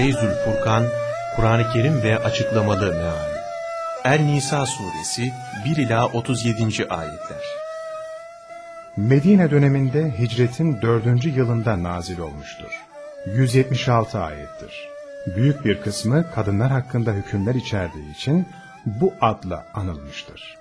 Feyzül Furkan, Kur'an-ı Kerim ve açıklamalı meali. El-Nisa suresi 1-37. ayetler. Medine döneminde hicretin 4. yılında nazil olmuştur. 176 ayettir. Büyük bir kısmı kadınlar hakkında hükümler içerdiği için bu adla anılmıştır.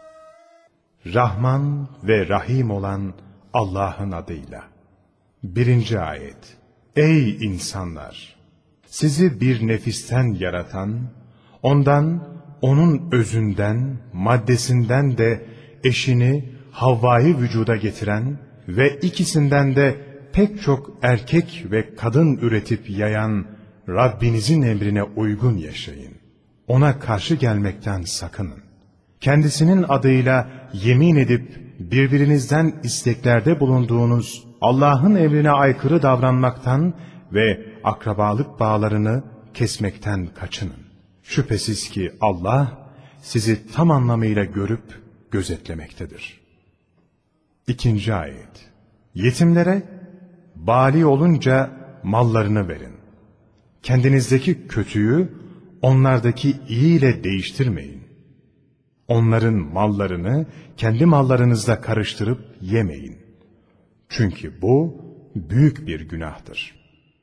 Rahman ve Rahim olan Allah'ın adıyla. 1. ayet. Ey insanlar! Sizi bir nefisten yaratan, ondan, onun özünden, maddesinden de eşini, Havva'yı vücuda getiren ve ikisinden de pek çok erkek ve kadın üretip yayan Rabbinizin emrine uygun yaşayın. Ona karşı gelmekten sakının. Kendisinin adıyla yemin edip birbirinizden isteklerde bulunduğunuz Allah'ın emrine aykırı davranmaktan ve akrabalık bağlarını kesmekten kaçının. Şüphesiz ki Allah sizi tam anlamıyla görüp gözetlemektedir. 2. ayet. Yetimlere bali olunca mallarını verin. Kendinizdeki kötüyü onlardaki iyi ile değiştirmeyin. Onların mallarını kendi mallarınızla karıştırıp yemeyin. Çünkü bu büyük bir günahtır.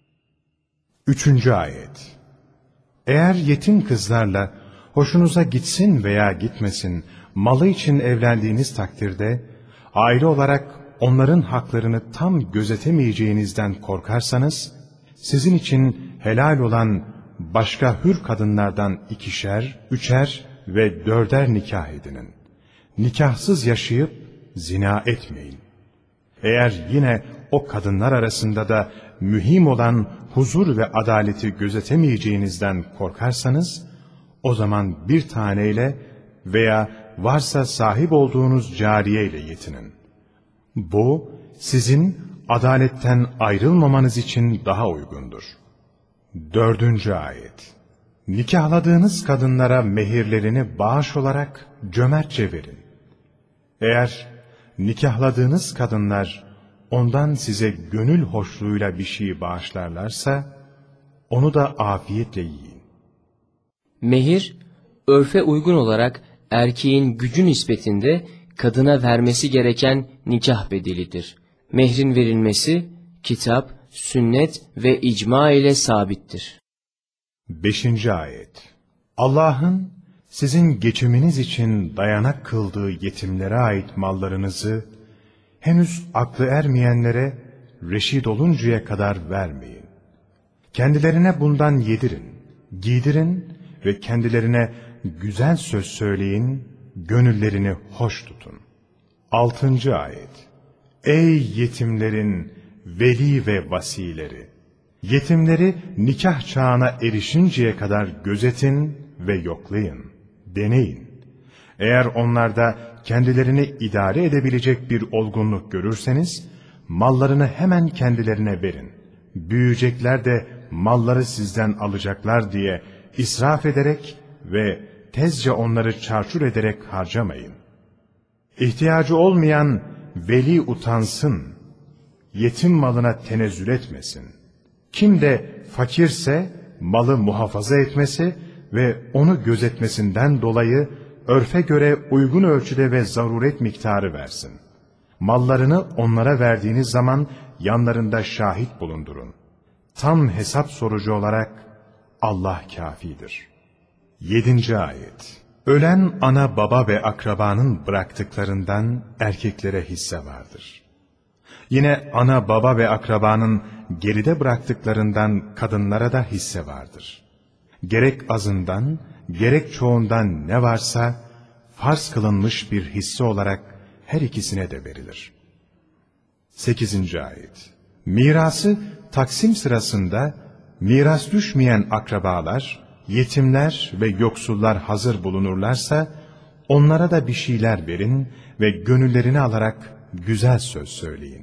3. ayet. Eğer yetim kızlarla hoşunuza gitsin veya gitmesin malı için evlendiğiniz takdirde, aile olarak onların haklarını tam gözetemeyeceğinizden korkarsanız, sizin için helal olan başka hür kadınlardan 2'şer, 3'er ve 4'er nikah edinin. Nikahsız yaşayıp zina etmeyin. Eğer yine o kadınlar arasında da mühim olan huzur ve adaleti gözetemeyeceğinizden korkarsanız, o zaman bir taneyle veya varsa sahip olduğunuz cariyeyle yetinin. Bu, sizin adaletten ayrılmamanız için daha uygundur. 4. ayet. Nikahladığınız kadınlara mehirlerini bağış olarak cömertçe verin. Eğer nikahladığınız kadınlar ondan size gönül hoşluğuyla bir şey bağışlarlarsa, onu da afiyetle yiyin. Mehir, örfe uygun olarak erkeğin gücü nispetinde kadına vermesi gereken nikah bedelidir. Mehrin verilmesi, kitap, sünnet ve icma ile sabittir. 5. ayet. Allah'ın sizin geçiminiz için dayanak kıldığı yetimlere ait mallarınızı, henüz aklı ermeyenlere reşit oluncaya kadar vermeyin. Kendilerine bundan yedirin, giydirin ve kendilerine güzel söz söyleyin, gönüllerini hoş tutun. 6. ayet. Ey yetimlerin veli ve vasileri! Yetimleri nikah çağına erişinceye kadar gözetin ve yoklayın, deneyin. Eğer onlarda kendilerini idare edebilecek bir olgunluk görürseniz, mallarını hemen kendilerine verin. Büyüyecekler de malları sizden alacaklar diye israf ederek ve tezce onları çarçur ederek harcamayın. İhtiyacı olmayan veli utansın, yetim malına tenezzül etmesin. Kim de fakirse malı muhafaza etmesi ve onu gözetmesinden dolayı örfe göre uygun ölçüde ve zaruret miktarı versin. Mallarını onlara verdiğiniz zaman yanlarında şahit bulundurun. Tam hesap sorucu olarak Allah kâfidir. 7. ayet. Ölen ana baba ve akrabanın bıraktıklarından erkeklere hisse vardır. Yine ana baba ve akrabanın geride bıraktıklarından kadınlara da hisse vardır. Gerek azından, gerek çoğundan ne varsa farz kılınmış bir hisse olarak her ikisine de verilir. 8. ayet. Mirası taksim sırasında miras düşmeyen akrabalar, yetimler ve yoksullar hazır bulunurlarsa onlara da bir şeyler verin ve gönüllerini alarak güzel söz söyleyin.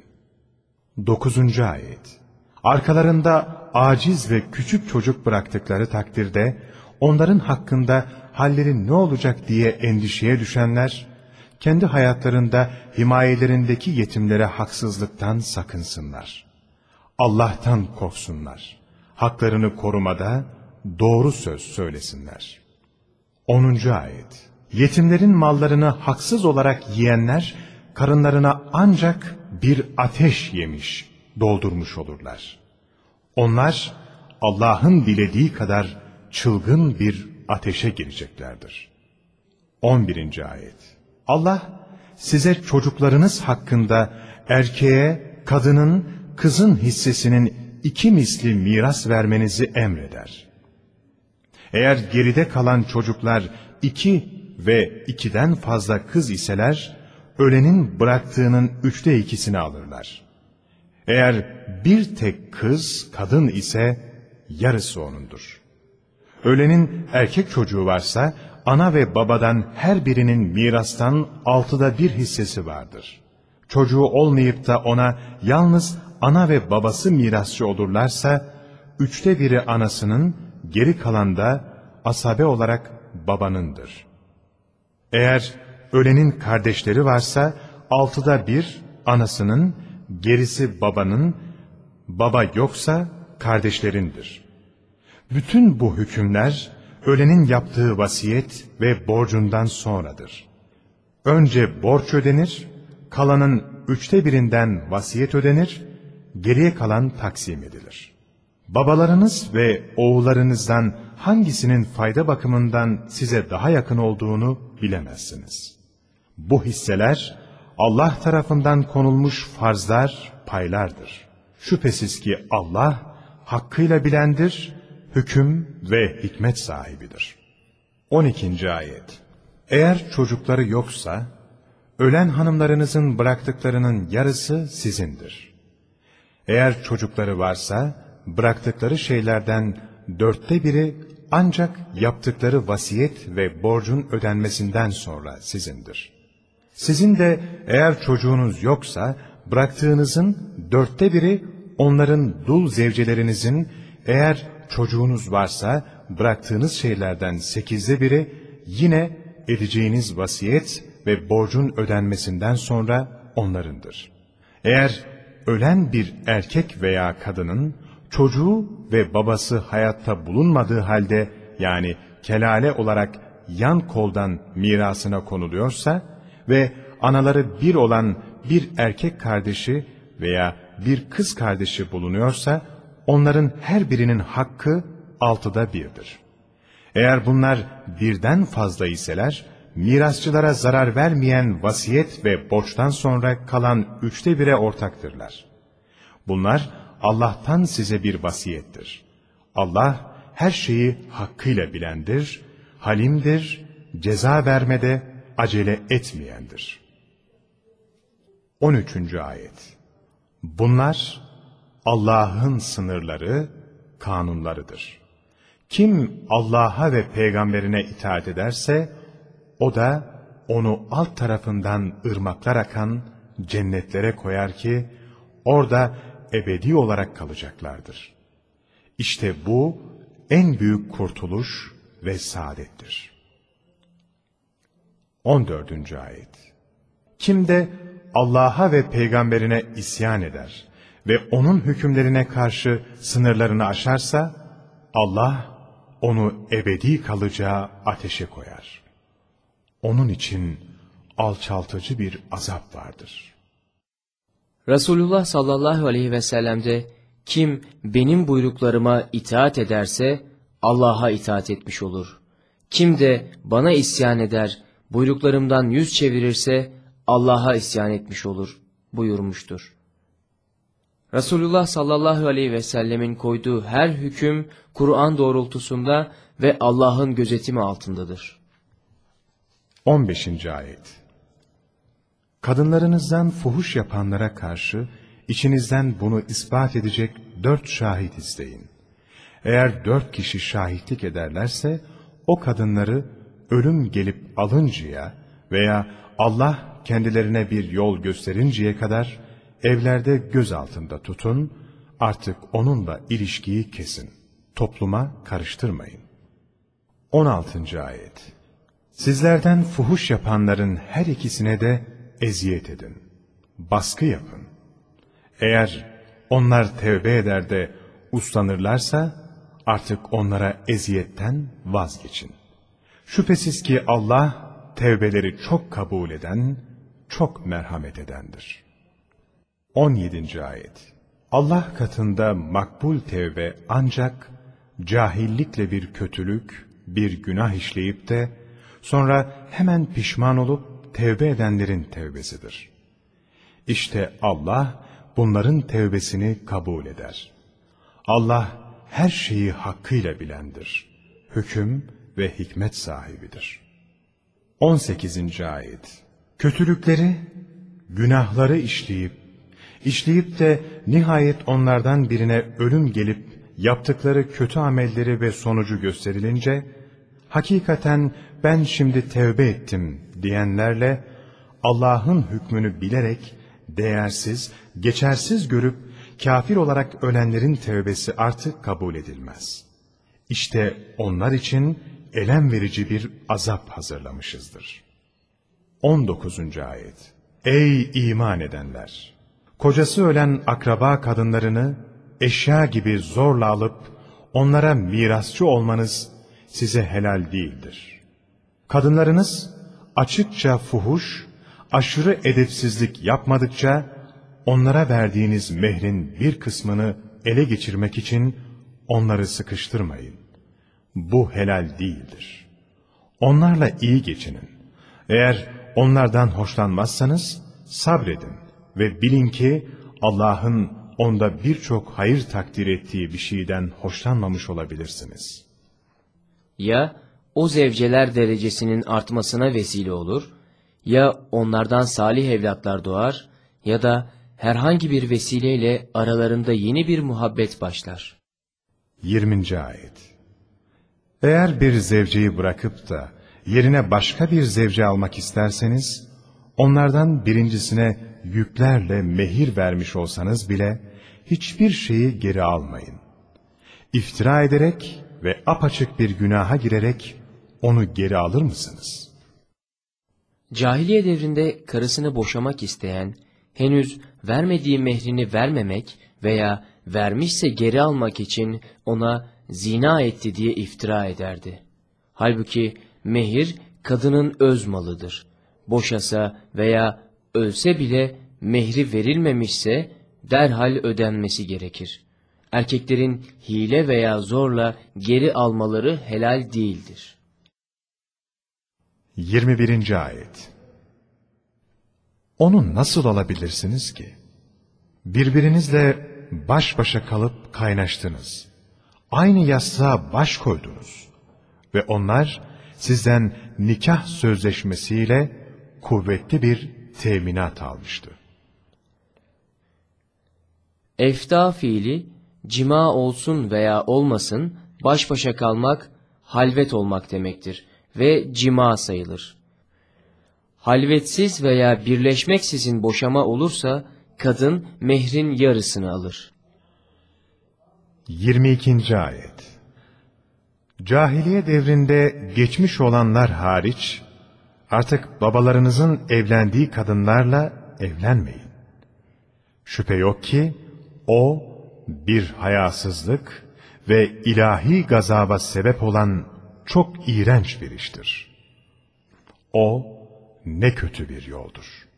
9. ayet. Arkalarında aciz ve küçük çocuk bıraktıkları takdirde onların hakkında halleri ne olacak diye endişeye düşenler, kendi hayatlarında himayelerindeki yetimlere haksızlıktan sakınsınlar. Allah'tan korksunlar. Haklarını korumada doğru söz söylesinler. 10. ayet. Yetimlerin mallarını haksız olarak yiyenler, karınlarına ancak bir ateş yemiş, doldurmuş olurlar. Onlar, Allah'ın dilediği kadar çılgın bir ateşe gireceklerdir. 11. ayet. Allah, size çocuklarınız hakkında erkeğe, kadının, kızın hissesinin 2 misli miras vermenizi emreder. Eğer geride kalan çocuklar 2 ve 2'den fazla kız iseler, ölenin bıraktığının 3'te 2'sini alırlar. Eğer bir tek kız, kadın ise yarısı onundur. Ölenin erkek çocuğu varsa, ana ve babadan her birinin mirastan 6'da 1 hissesi vardır. Çocuğu olmayıp da ona yalnız ana ve babası mirasçı olurlarsa, 3'te 1'i anasının, geri kalan da asabe olarak babanındır. Eğer ölenin kardeşleri varsa, 6'da 1 anasının, gerisi babanın, baba yoksa kardeşlerindir. Bütün bu hükümler, ölenin yaptığı vasiyet ve borcundan sonradır. Önce borç ödenir, kalanın 3'te 1'inden vasiyet ödenir, geriye kalan taksim edilir. Babalarınız ve oğullarınızdan hangisinin fayda bakımından size daha yakın olduğunu bilemezsiniz. Bu hisseler Allah tarafından konulmuş farzlar, paylardır. Şüphesiz ki Allah hakkıyla bilendir, hüküm ve hikmet sahibidir. 12. ayet. Eğer çocukları yoksa, ölen hanımlarınızın bıraktıklarının yarısı sizindir. Eğer çocukları varsa, bıraktıkları şeylerden 4'te 1'i ancak yaptıkları vasiyet ve borcun ödenmesinden sonra sizindir. Sizin de eğer çocuğunuz yoksa, bıraktığınızın 4'te 1'i onların dul zevcelerinizin, eğer çocuğunuz varsa, bıraktığınız şeylerden 8'de 1'i yine edeceğiniz vasiyet ve borcun ödenmesinden sonra onlarındır. Eğer ölen bir erkek veya kadının, çocuğu ve babası hayatta bulunmadığı halde, yani kelale olarak yan koldan mirasına konuluyorsa ve anaları bir olan bir erkek kardeşi veya bir kız kardeşi bulunuyorsa, onların her birinin hakkı 6'da 1'dir. Eğer bunlar birden fazla iseler, mirasçılara zarar vermeyen vasiyet ve borçtan sonra kalan 3'te 1'e ortaktırlar. Bunlar Allah'tan size bir vasiyettir. Allah her şeyi hakkıyla bilendir, halimdir, ceza vermede acele etmeyendir. 13. ayet. Bunlar Allah'ın sınırları, kanunlarıdır. Kim Allah'a ve peygamberine itaat ederse, o da onu alt tarafından ırmaklar akan cennetlere koyar ki, orada ebedi olarak kalacaklardır. İşte bu en büyük kurtuluş ve saadettir. 14. ayet. Kim de Allah'a ve peygamberine isyan eder ve onun hükümlerine karşı sınırlarını aşarsa, Allah onu ebedi kalacağı ateşe koyar. Onun için alçaltıcı bir azap vardır. Resulullah sallallahu aleyhi ve sellem'de kim benim buyruklarıma itaat ederse Allah'a itaat etmiş olur. Kim de bana isyan eder, buyruklarımdan yüz çevirirse Allah'a isyan etmiş olur buyurmuştur. Resulullah sallallahu aleyhi ve sellemin koyduğu her hüküm Kur'an doğrultusunda ve Allah'ın gözetimi altındadır. 15. ayet. Kadınlarınızdan fuhuş yapanlara karşı içinizden bunu ispat edecek 4 şahit isteyin. Eğer 4 kişi şahitlik ederlerse o kadınları ölüm gelip alıncaya veya Allah kendilerine bir yol gösterinceye kadar evlerde göz altında tutun, artık onunla ilişkiyi kesin. Topluma karıştırmayın. 16. ayet. Sizlerden fuhuş yapanların her ikisine de eziyet edin. Baskı yapın. Eğer onlar tevbe eder de uslanırlarsa artık onlara eziyetten vazgeçin. Şüphesiz ki Allah tevbeleri çok kabul eden, çok merhamet edendir. 17. Ayet. Allah katında makbul tevbe ancak cahillikle bir kötülük, bir günah işleyip de sonra hemen pişman olup tevbe edenlerin tevbesidir. İşte Allah bunların tevbesini kabul eder. Allah her şeyi hakkıyla bilendir. Hüküm ve hikmet sahibidir. 18. Ayet. Kötülükleri, günahları işleyip de nihayet onlardan birine ölüm gelip yaptıkları kötü amelleri ve sonucu gösterilince, hakikaten ben şimdi tevbe ettim diyenlerle Allah'ın hükmünü bilerek değersiz, geçersiz görüp kafir olarak ölenlerin tevbesi artık kabul edilmez. İşte onlar için elem verici bir azap hazırlamışızdır. 19. Ayet. Ey iman edenler! Kocası ölen akraba kadınlarını eşya gibi zorla alıp onlara mirasçı olmanız size helal değildir. Kadınlarınız açıkça fuhuş, aşırı edepsizlik yapmadıkça onlara verdiğiniz mehrin bir kısmını ele geçirmek için onları sıkıştırmayın. Bu helal değildir. Onlarla iyi geçinin. Eğer onlardan hoşlanmazsanız sabredin ve bilin ki Allah'ın onda birçok hayır takdir ettiği bir şeyden hoşlanmamış olabilirsiniz. Ya o zevceler derecesinin artmasına vesile olur, ya onlardan salih evlatlar doğar ya da herhangi bir vesileyle aralarında yeni bir muhabbet başlar. 20. Ayet. Eğer bir zevceyi bırakıp da yerine başka bir zevce almak isterseniz, onlardan birincisine yüklerle mehir vermiş olsanız bile hiçbir şeyi geri almayın. İftira ederek ve apaçık bir günaha girerek onu geri alır mısınız? Cahiliye devrinde karısını boşamak isteyen, henüz vermediği mehrini vermemek veya vermişse geri almak için ona zina etti diye iftira ederdi. Halbuki mehir kadının öz malıdır. Boşasa veya ölse bile mehri verilmemişse derhal ödenmesi gerekir. Erkeklerin hile veya zorla geri almaları helal değildir. 21. Ayet. Onu nasıl alabilirsiniz ki? Birbirinizle baş başa kalıp kaynaştınız. Aynı yastığa baş koydunuz. Ve onlar sizden nikah sözleşmesiyle kuvvetli bir teminat almıştı. Efta fiili, cima olsun veya olmasın, baş başa kalmak, halvet olmak demektir ve cima sayılır. Halvetsiz veya birleşmeksizin boşama olursa, kadın mehrin yarısını alır. 22. Ayet. Cahiliye devrinde geçmiş olanlar hariç, artık babalarınızın evlendiği kadınlarla evlenmeyin. Şüphe yok ki, o bir hayasızlık ve ilahi gazaba sebep olan çok iğrenç bir iştir. O ne kötü bir yoldur.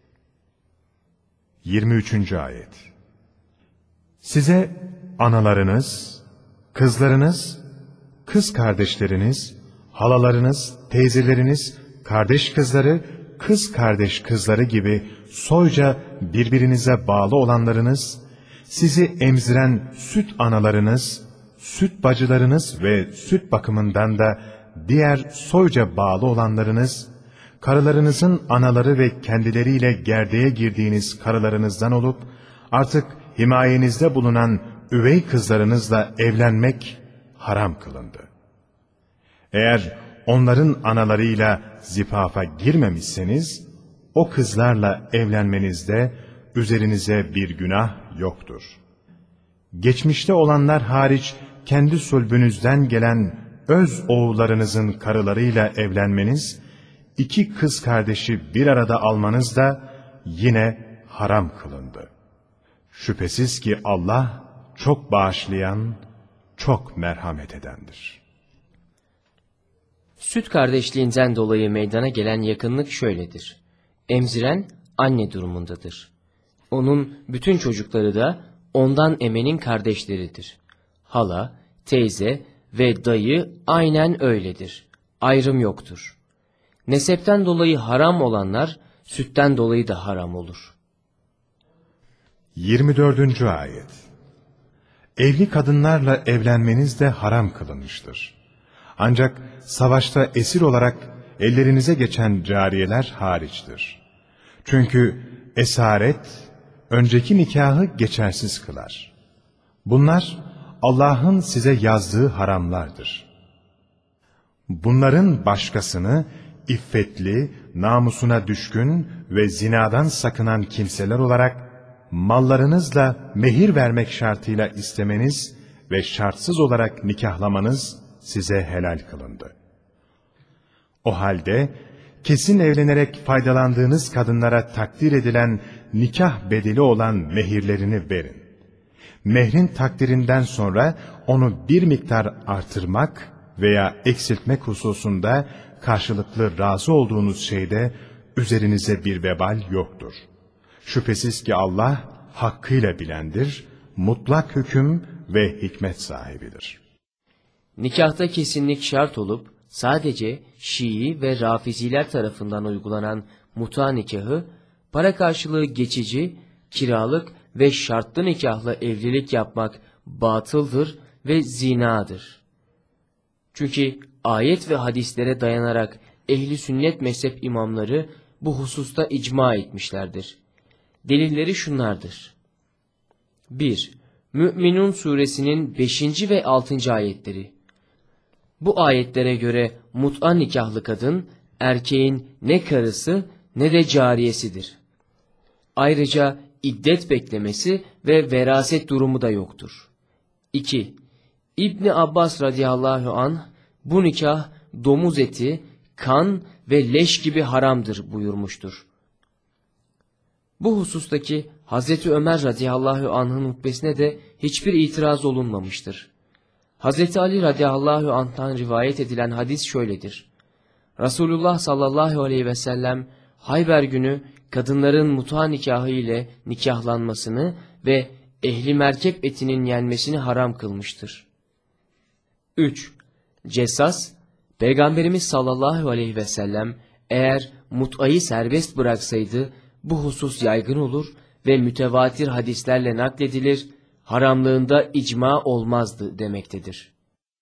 23. Ayet. Size analarınız, kızlarınız, kız kardeşleriniz, halalarınız, teyzeleriniz, kardeş kızları, kız kardeş kızları gibi soyca birbirinize bağlı olanlarınız, sizi emziren süt analarınız, süt bacılarınız ve süt bakımından da diğer soyca bağlı olanlarınız, karılarınızın anaları ve kendileriyle gerdeğe girdiğiniz karılarınızdan olup, artık himayenizde bulunan üvey kızlarınızla evlenmek haram kılındı. Eğer onların analarıyla zifafa girmemişseniz, o kızlarla evlenmenizde üzerinize bir günah yoktur. Geçmişte olanlar hariç kendi sulbünüzden gelen öz oğullarınızın karılarıyla evlenmeniz, iki kız kardeşi bir arada almanız da yine haram kılındı. Şüphesiz ki Allah çok bağışlayan, çok merhamet edendir. Süt kardeşliğinden dolayı meydana gelen yakınlık şöyledir. Emziren anne durumundadır. Onun bütün çocukları da ondan emenin kardeşleridir. Hala, teyze ve dayı aynen öyledir. Ayrım yoktur. Nesepten dolayı haram olanlar sütten dolayı da haram olur. 24. Ayet. Evli kadınlarla evlenmeniz de haram kılınmıştır. Ancak savaşta esir olarak ellerinize geçen cariyeler hariçtir. Çünkü esaret, önceki nikahı geçersiz kılar. Bunlar Allah'ın size yazdığı haramlardır. Bunların başkasını iffetli, namusuna düşkün ve zinadan sakınan kimseler olarak mallarınızla mehir vermek şartıyla istemeniz ve şartsız olarak nikahlamanız size helal kılındı. O halde kesin evlenerek faydalandığınız kadınlara takdir edilen nikah bedeli olan mehirlerini verin. Mehrin takdirinden sonra onu bir miktar artırmak veya eksiltmek hususunda karşılıklı razı olduğunuz şeyde üzerinize bir vebal yoktur. Şüphesiz ki Allah hakkıyla bilendir, mutlak hüküm ve hikmet sahibidir. Nikahta kesinlik şart olup sadece Şii ve Rafiziler tarafından uygulanan muta nikahı, para karşılığı geçici, kiralık ve şartlı nikahla evlilik yapmak batıldır ve zinadır. Çünkü ayet ve hadislere dayanarak ehli sünnet mezhep imamları bu hususta icma etmişlerdir. Delilleri şunlardır. 1. Mü'minun suresinin 5. ve 6. ayetleri. Bu ayetlere göre mut'a nikahlı kadın, erkeğin ne karısı ne de cariyesidir. Ayrıca iddet beklemesi ve veraset durumu da yoktur. 2. İbni Abbas radıyallahu anh, bu nikah domuz eti, kan ve leş gibi haramdır buyurmuştur. Bu husustaki Hazreti Ömer radıyallahu anh'ın hutbesine de hiçbir itiraz olunmamıştır. Hazreti Ali radıyallahu anh'tan rivayet edilen hadis şöyledir. Resulullah sallallahu aleyhi ve sellem Hayber günü kadınların muta nikahı ile nikahlanmasını ve ehli merkep etinin yenmesini haram kılmıştır. 3. Cessas, Peygamberimiz sallallahu aleyhi ve sellem eğer mut'ayı serbest bıraksaydı bu husus yaygın olur ve mütevatir hadislerle nakledilir, haramlığında icma olmazdı demektedir.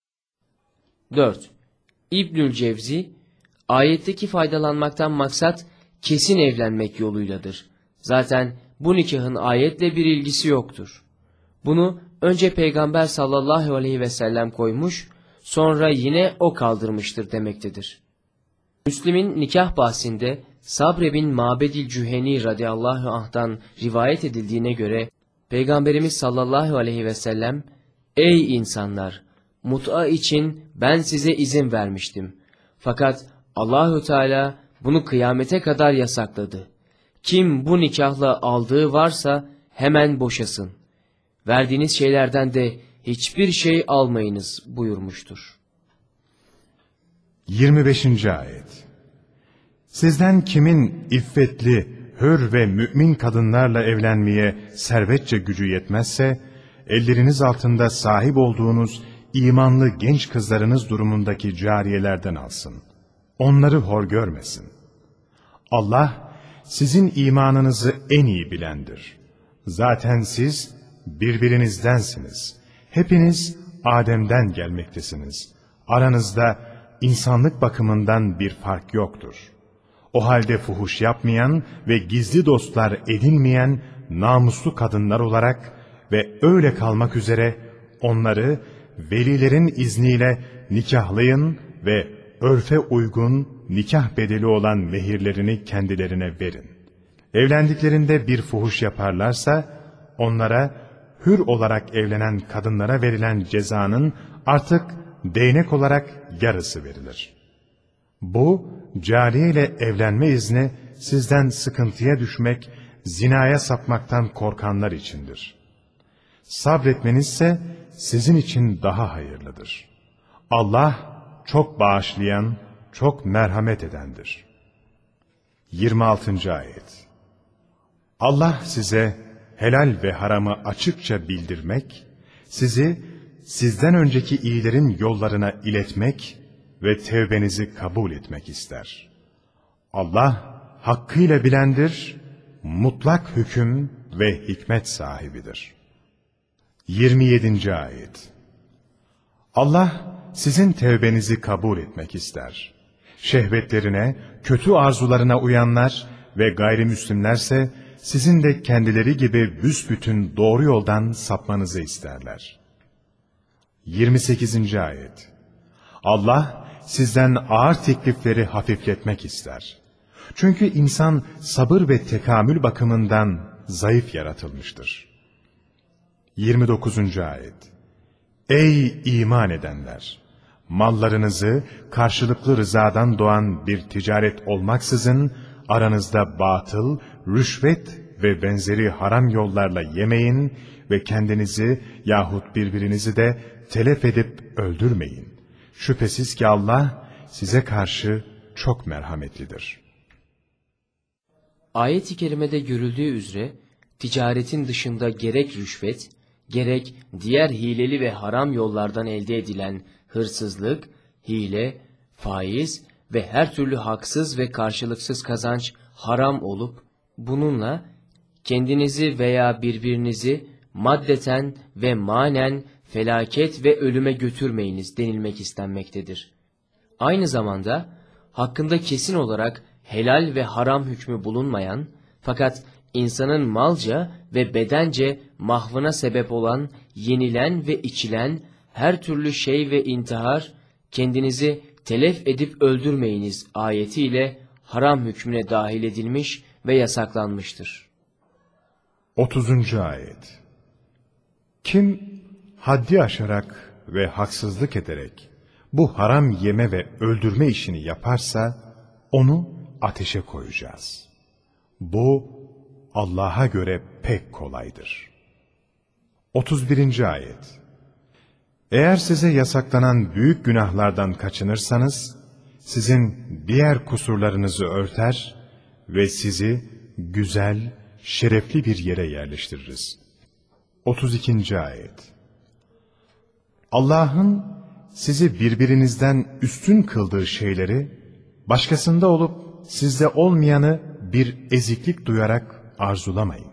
4. İbnül Cevzi, ayetteki faydalanmaktan maksat kesin evlenmek yoluyladır. Zaten bu nikahın ayetle bir ilgisi yoktur. Bunu önce Peygamber sallallahu aleyhi ve sellem koymuş, sonra yine o kaldırmıştır demektedir. Müslim'in nikah bahsinde Sabre bin Mabedil Cüheni radıyallahu anh'tan rivayet edildiğine göre, Peygamberimiz sallallahu aleyhi ve sellem, "Ey insanlar! Mut'a için ben size izin vermiştim. Fakat Allahü Teala bunu kıyamete kadar yasakladı. Kim bu nikahla aldığı varsa hemen boşasın. Verdiğiniz şeylerden de hiçbir şey almayınız" buyurmuştur. 25. Ayet. Sizden kimin iffetli, hür ve mümin kadınlarla evlenmeye servetçe gücü yetmezse, elleriniz altında sahip olduğunuz imanlı genç kızlarınız durumundaki cariyelerden alsın. Onları hor görmesin. Allah, sizin imanınızı en iyi bilendir. Zaten siz birbirinizdensiniz. Hepiniz Adem'den gelmektesiniz. Aranızda insanlık bakımından bir fark yoktur. O halde fuhuş yapmayan ve gizli dostlar edinmeyen namuslu kadınlar olarak ve öyle kalmak üzere onları velilerin izniyle nikahlayın ve örfe uygun nikah bedeli olan mehirlerini kendilerine verin. Evlendiklerinde bir fuhuş yaparlarsa onlara hür olarak evlenen kadınlara verilen cezanın artık değnek olarak yarısı verilir. Bu, cariye ile evlenme izni sizden sıkıntıya düşmek, zinaya sapmaktan korkanlar içindir. Sabretmenizse sizin için daha hayırlıdır. Allah çok bağışlayan, çok merhamet edendir. 26. Ayet. Allah size helal ve haramı açıkça bildirmek, sizi sizden önceki iyilerin yollarına iletmek ve tevbenizi kabul etmek ister. Allah hakkıyla bilendir, mutlak hüküm ve hikmet sahibidir. 27. Ayet. Allah sizin tevbenizi kabul etmek ister. Şehvetlerine, kötü arzularına uyanlar ve gayrimüslimlerse sizin de kendileri gibi büsbütün doğru yoldan sapmanızı isterler. 28. Ayet. Allah sizden ağır teklifleri hafifletmek ister. Çünkü insan sabır ve tekamül bakımından zayıf yaratılmıştır. 29. Ayet. Ey iman edenler! Mallarınızı karşılıklı rızadan doğan bir ticaret olmaksızın aranızda batıl, rüşvet ve benzeri haram yollarla yemeyin ve kendinizi yahut birbirinizi de telef edip öldürmeyin. Şüphesiz ki Allah size karşı çok merhametlidir. Ayet-i kerimede görüldüğü üzere ticaretin dışında gerek rüşvet, gerek diğer hileli ve haram yollardan elde edilen hırsızlık, hile, faiz ve her türlü haksız ve karşılıksız kazanç haram olup, bununla kendinizi veya birbirinizi maddeten ve manen felaket ve ölüme götürmeyiniz denilmek istenmektedir. Aynı zamanda hakkında kesin olarak helal ve haram hükmü bulunmayan, fakat insanın malca ve bedence mahvına sebep olan, yenilen ve içilen her türlü şey ve intihar, kendinizi telef edip öldürmeyiniz ayetiyle haram hükmüne dahil edilmiş ve yasaklanmıştır. 30. Ayet. Kim haddi aşarak ve haksızlık ederek bu haram yeme ve öldürme işini yaparsa onu ateşe koyacağız. Bu Allah'a göre pek kolaydır. 31. Ayet. Eğer size yasaklanan büyük günahlardan kaçınırsanız, sizin diğer kusurlarınızı örter ve sizi güzel, şerefli bir yere yerleştiririz. 32. Ayet. Allah'ın sizi birbirinizden üstün kıldığı şeyleri, başkasında olup sizde olmayanı bir eziklik duyarak arzulamayın.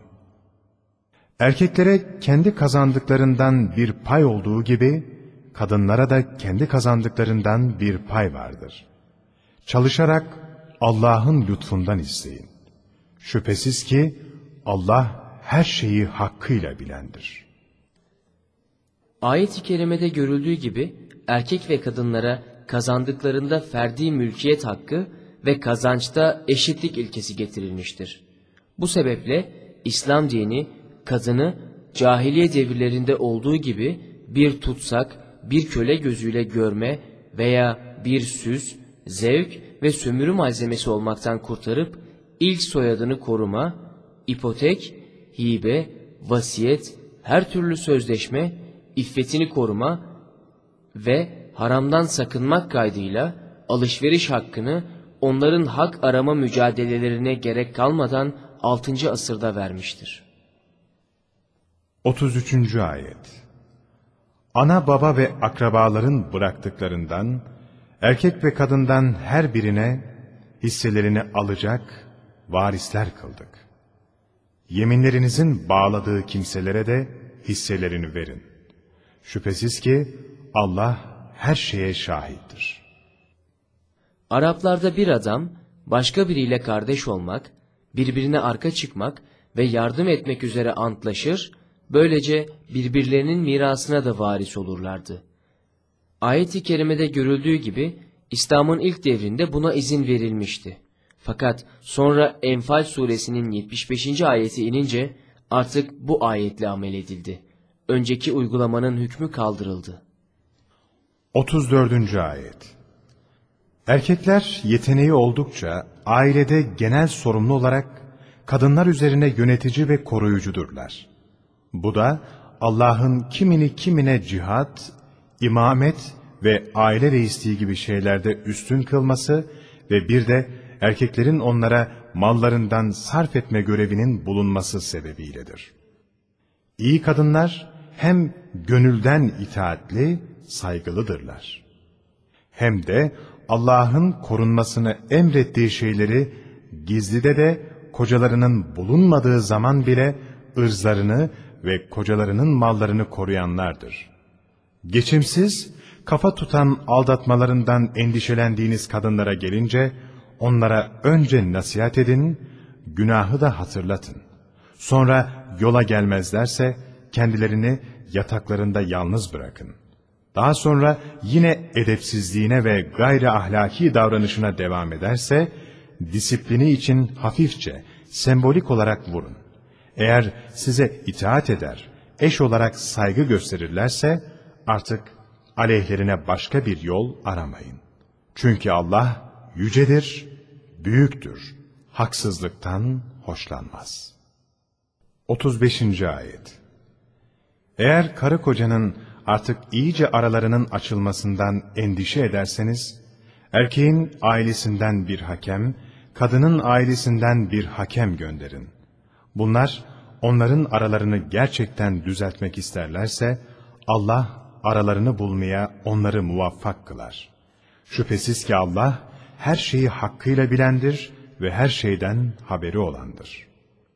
Erkeklere kendi kazandıklarından bir pay olduğu gibi, kadınlara da kendi kazandıklarından bir pay vardır. Çalışarak Allah'ın lütfundan isteyin. Şüphesiz ki Allah her şeyi hakkıyla bilendir. Ayet-i kerimede görüldüğü gibi erkek ve kadınlara kazandıklarında ferdi mülkiyet hakkı ve kazançta eşitlik ilkesi getirilmiştir. Bu sebeple İslam dini kadını cahiliye devirlerinde olduğu gibi bir tutsak, bir köle gözüyle görme veya bir süs, zevk ve sömürü malzemesi olmaktan kurtarıp ilk soyadını koruma, ipotek, hibe, vasiyet, her türlü sözleşme, iffetini koruma ve haramdan sakınmak kaydıyla alışveriş hakkını onların hak arama mücadelelerine gerek kalmadan 6. asırda vermiştir. 33. Ayet. Ana baba ve akrabaların bıraktıklarından, erkek ve kadından her birine hisselerini alacak varisler kıldık. Yeminlerinizin bağladığı kimselere de hisselerini verin. Şüphesiz ki Allah her şeye şahittir. Araplarda bir adam başka biriyle kardeş olmak, birbirine arka çıkmak ve yardım etmek üzere antlaşır, böylece birbirlerinin mirasına da varis olurlardı. Ayet-i kerimede görüldüğü gibi İslam'ın ilk devrinde buna izin verilmişti. Fakat sonra Enfal suresinin 75. ayeti inince artık bu ayetle amel edildi. Önceki uygulamanın hükmü kaldırıldı. 34. Ayet. Erkekler yeteneği oldukça ailede genel sorumlu olarak kadınlar üzerine yönetici ve koruyucudurlar. Bu da Allah'ın kimini kimine cihat, imamet ve aile reisliği gibi şeylerde üstün kılması ve bir de erkeklerin onlara mallarından sarf etme görevinin bulunması sebebiyledir. İyi kadınlar hem gönülden itaatli, saygılıdırlar. Hem de Allah'ın korunmasını emrettiği şeyleri gizlide de kocalarının bulunmadığı zaman bile ırzlarını ve kocalarının mallarını koruyanlardır. Geçimsiz, kafa tutan aldatmalarından endişelendiğiniz kadınlara gelince, onlara önce nasihat edin, günahı da hatırlatın. Sonra yola gelmezlerse kendilerini yataklarında yalnız bırakın. Daha sonra yine edepsizliğine ve gayri ahlaki davranışına devam ederse, disiplini için hafifçe, sembolik olarak vurun. Eğer size itaat eder, eş olarak saygı gösterirlerse, artık aleyhlerine başka bir yol aramayın. Çünkü Allah yücedir, büyüktür, haksızlıktan hoşlanmaz. 35. Ayet. Eğer karı kocanın artık iyice aralarının açılmasından endişe ederseniz, erkeğin ailesinden bir hakem, kadının ailesinden bir hakem gönderin. Bunlar onların aralarını gerçekten düzeltmek isterlerse, Allah aralarını bulmaya onları muvaffak kılar. Şüphesiz ki Allah her şeyi hakkıyla bilendir ve her şeyden haberi olandır.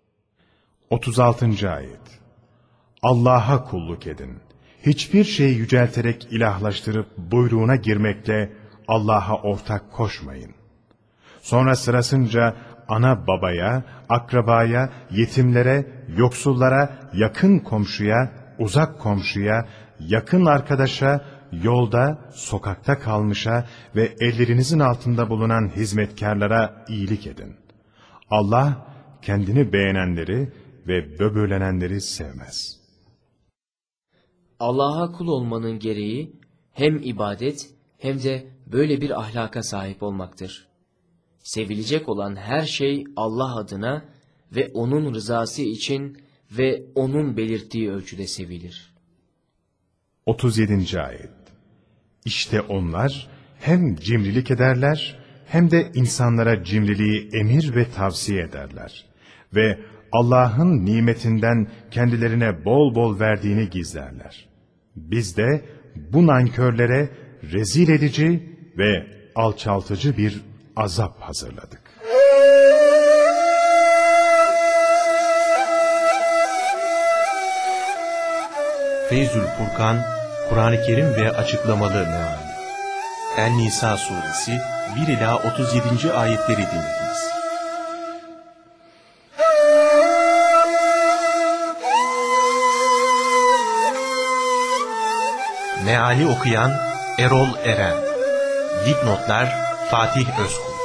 36. Ayet. Allah'a kulluk edin. Hiçbir şeyi yücelterek ilahlaştırıp buyruğuna girmekle Allah'a ortak koşmayın. Sonra sırasınca ana babaya, akrabaya, yetimlere, yoksullara, yakın komşuya, uzak komşuya, yakın arkadaşa, yolda, sokakta kalmışa ve ellerinizin altında bulunan hizmetkarlara iyilik edin. Allah kendini beğenenleri ve böbürlenenleri sevmez. Allah'a kul olmanın gereği hem ibadet hem de böyle bir ahlaka sahip olmaktır. Sevilecek olan her şey Allah adına ve O'nun rızası için ve O'nun belirttiği ölçüde sevilir. 37. Ayet. İşte onlar hem cimrilik ederler hem de insanlara cimriliği emir ve tavsiye ederler. Ve Allah'ın nimetinden kendilerine bol bol verdiğini gizlerler. Biz de bu nankörlere rezil edici ve alçaltıcı bir azap hazırladık. Feyzül Furkan, Kur'an-ı Kerim ve açıklamalı meali. El-Nisa suresi 1 ila 37. ayetleri dinlediniz. Meali okuyan Erol Eren. Dipnotlar Fatih Özkul.